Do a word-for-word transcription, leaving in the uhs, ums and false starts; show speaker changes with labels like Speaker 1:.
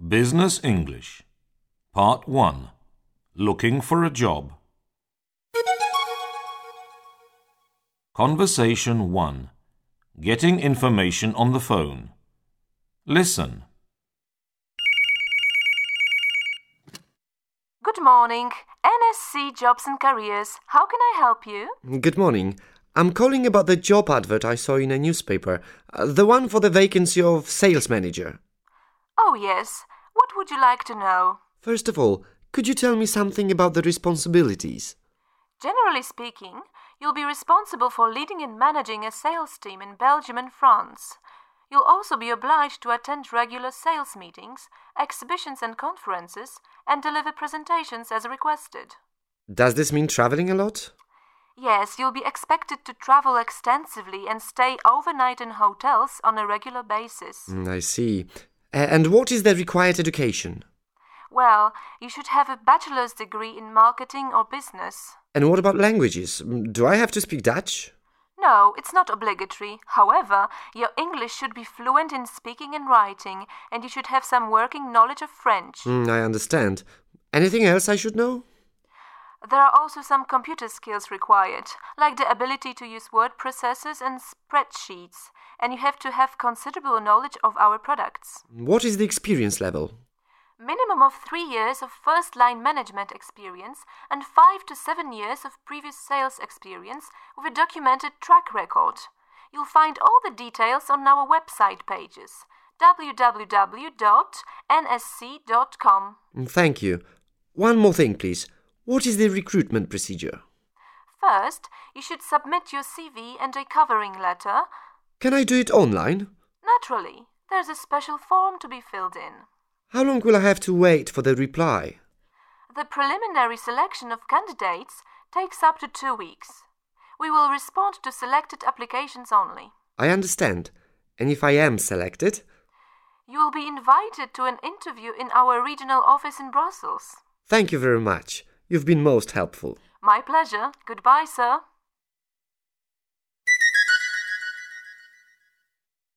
Speaker 1: Business English Part one. Looking for a job. Conversation one. Getting information on the phone. Listen.
Speaker 2: Good morning. N S C Jobs and Careers. How can I help you?
Speaker 3: Good morning. I'm calling about the job advert I saw in a newspaper. Uh, the one for the vacancy of sales manager.
Speaker 2: Oh, yes. What would you like to know?
Speaker 3: First of all, could you tell me something about the responsibilities?
Speaker 2: Generally speaking, you'll be responsible for leading and managing a sales team in Belgium and France. You'll also be obliged to attend regular sales meetings, exhibitions and conferences, and deliver presentations as requested.
Speaker 3: Does this mean traveling a lot?
Speaker 2: Yes, you'll be expected to travel extensively and stay overnight in hotels on a regular basis.
Speaker 3: Mm, I see. Uh, and what is the required education?
Speaker 2: Well, you should have a bachelor's degree in marketing or business.
Speaker 3: And what about languages? Do I have to speak Dutch?
Speaker 2: No, it's not obligatory. However, your English should be fluent in speaking and writing, and you should have some working knowledge of French.
Speaker 3: Mm, I understand. Anything else I should know?
Speaker 2: There are also some computer skills required, like the ability to use word processors and spreadsheets, and you have to have considerable knowledge of our products.
Speaker 3: What is the experience level?
Speaker 2: Minimum of three years of first-line management experience and five to seven years of previous sales experience with a documented track record. You'll find all the details on our website pages, w w w dot n s c dot com.
Speaker 3: Thank you. One more thing, please. What is the recruitment procedure?
Speaker 2: First, you should submit your C V and a covering letter.
Speaker 3: Can I do it online?
Speaker 2: Naturally, there's a special form to be filled in.
Speaker 3: How long will I have to wait for the reply?
Speaker 2: The preliminary selection of candidates takes up to two weeks. We will respond to selected applications only.
Speaker 3: I understand. And if I am selected?
Speaker 2: You will be invited to an interview in our regional office in Brussels.
Speaker 3: Thank you very much. You've been most helpful.
Speaker 2: My pleasure. Goodbye, sir.